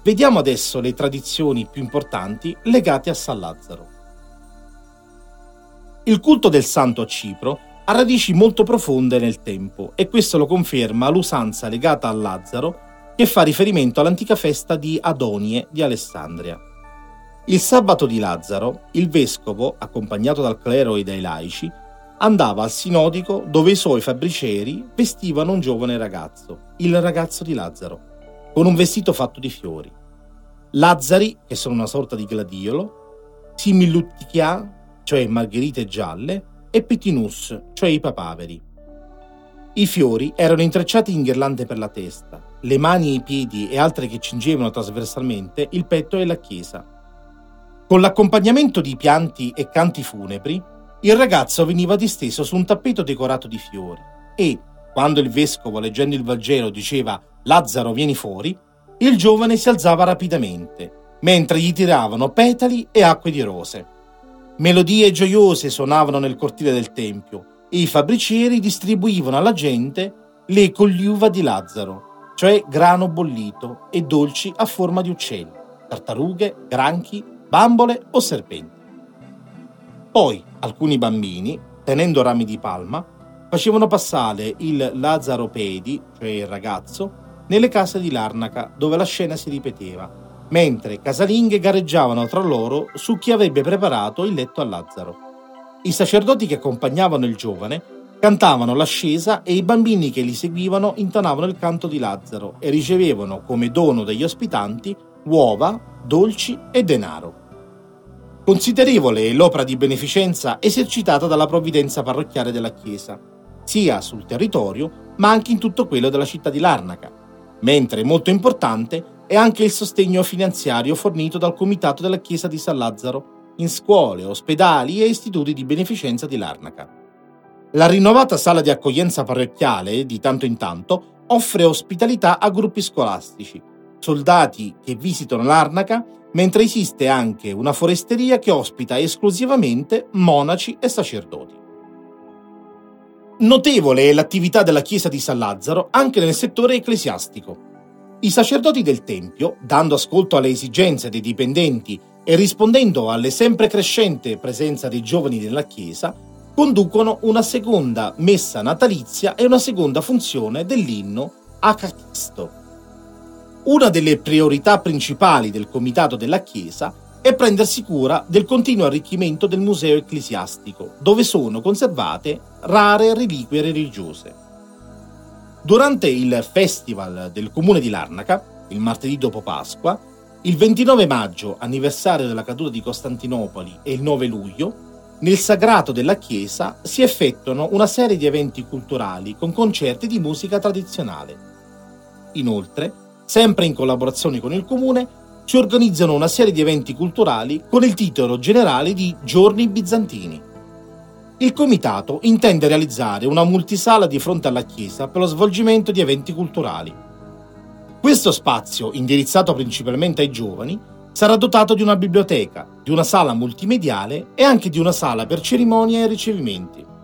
Vediamo adesso le tradizioni più importanti legate a San Lazzaro. Il culto del santo a Cipro ha radici molto profonde nel tempo e questo lo conferma l'usanza legata a Lazzaro che fa riferimento all'antica festa di Adonie di Alessandria. Il sabato di Lazzaro, il vescovo, accompagnato dal clero e dai laici, andava al sinodico dove i suoi fabbricieri vestivano un giovane ragazzo, il ragazzo di Lazzaro, con un vestito fatto di fiori. Lazzari, che sono una sorta di gladiolo, similuttichia, cioè margherite gialle, e petinus, cioè i papaveri. I fiori erano intrecciati in ghirlande per la testa, le mani e i piedi e altre che cingevano trasversalmente il petto e la chiesa. Con l'accompagnamento di pianti e canti funebri, il ragazzo veniva disteso su un tappeto decorato di fiori e, quando il vescovo, leggendo il Vangelo, diceva «Lazzaro, vieni fuori», il giovane si alzava rapidamente, mentre gli tiravano petali e acque di rose. Melodie gioiose suonavano nel cortile del tempio e i fabbricieri distribuivano alla gente le cogliuva di Lazzaro, cioè grano bollito e dolci a forma di uccelli, tartarughe, granchi, bambole o serpenti. Poi alcuni bambini, tenendo rami di palma, facevano passare il Lazzaropedi, cioè il ragazzo, nelle case di Larnaca dove la scena si ripeteva, mentre casalinghe gareggiavano tra loro su chi avrebbe preparato il letto a Lazzaro. I sacerdoti che accompagnavano il giovane cantavano l'ascesa e i bambini che li seguivano intonavano il canto di Lazzaro e ricevevano come dono degli ospitanti uova, dolci e denaro. Considerevole è l'opera di beneficenza esercitata dalla provvidenza parrocchiale della Chiesa, sia sul territorio ma anche in tutto quello della città di Larnaca, mentre molto importante è anche il sostegno finanziario fornito dal Comitato della Chiesa di San Lazzaro in scuole, ospedali e istituti di beneficenza di Larnaca. La rinnovata sala di accoglienza parrocchiale, di tanto in tanto, offre ospitalità a gruppi scolastici, soldati che visitano Larnaca, mentre esiste anche una foresteria che ospita esclusivamente monaci e sacerdoti. Notevole è l'attività della Chiesa di San Lazzaro anche nel settore ecclesiastico. I sacerdoti del Tempio, dando ascolto alle esigenze dei dipendenti e rispondendo alle sempre crescente presenza dei giovani nella Chiesa, conducono una seconda messa natalizia e una seconda funzione dell'inno a Cristo. Una delle priorità principali del Comitato della Chiesa è prendersi cura del continuo arricchimento del museo ecclesiastico, dove sono conservate rare reliquie religiose. Durante il Festival del Comune di Larnaca, il martedì dopo Pasqua, il 29 maggio, anniversario della caduta di Costantinopoli, e il 9 luglio, nel sagrato della Chiesa si effettuano una serie di eventi culturali con concerti di musica tradizionale. Inoltre, sempre in collaborazione con il Comune, si organizzano una serie di eventi culturali con il titolo generale di Giorni Bizantini. Il Comitato intende realizzare una multisala di fronte alla chiesa per lo svolgimento di eventi culturali. Questo spazio, indirizzato principalmente ai giovani, sarà dotato di una biblioteca, di una sala multimediale e anche di una sala per cerimonie e ricevimenti.